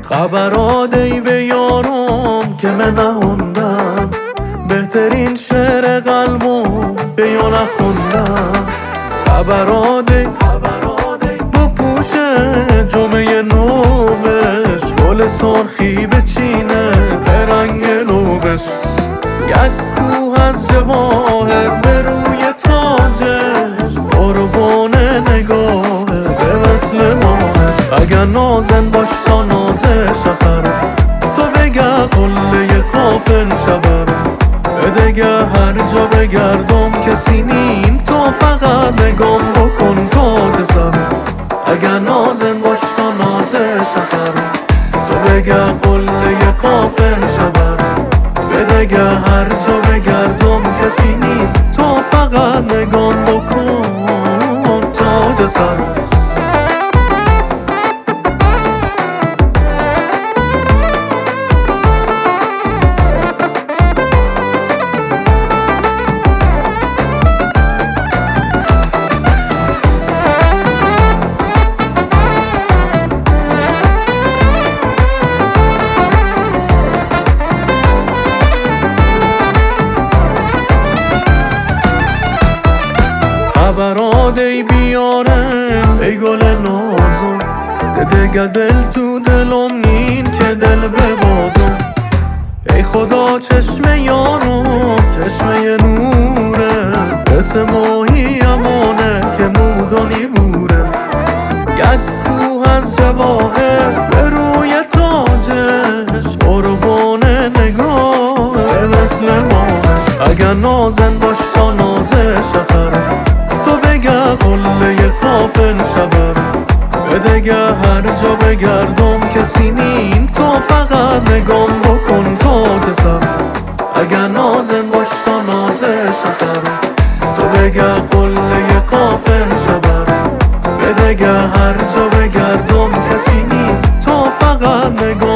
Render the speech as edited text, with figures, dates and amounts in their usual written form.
خبرادی به یارم که من نهوندم، بهترین شعر قلبم به یا نخوندم. خبرادی بپوشه جمعه نوبش، گل سرخی بچینه به رنگ لوبش. یک کوه از جواهر به روی تاجش، قربان نگاهه به مثل ماهش. اگر نازن باش تا نازش اخره، تو بگه قله قافن شبره. بدگه هر جا بگردم کسی نیم، تو فقط نگام بکن تاج سره. اگر نازن باش تا نازش اخره، تو بگه قله قافن شبره. بدگه هر جا بگردم کسی نیم، تو فقط نگام بکن تاج سره. خبرادی بیارم ای گل نازم، دگه دل تو دلم نین که دل ببازم. ای خدا چشم یارم چشمه نوره، مثل ماهی امانه که مودانی بوره. یک کوه از جواهر به روی تاجش، قربان نگاه مثل ماهش. اگر نازن باش تا نازش اخره، تو بگه قله قافن شبره. بدگه هر جا بگردم کسی نیم، تو فقط نگام بکن تاج سره. اگر نازن باش تا نازش اخره، تو بگه قله قافن شبره. بدگه هر جا بگردم کسی نیم، تو فقط نگام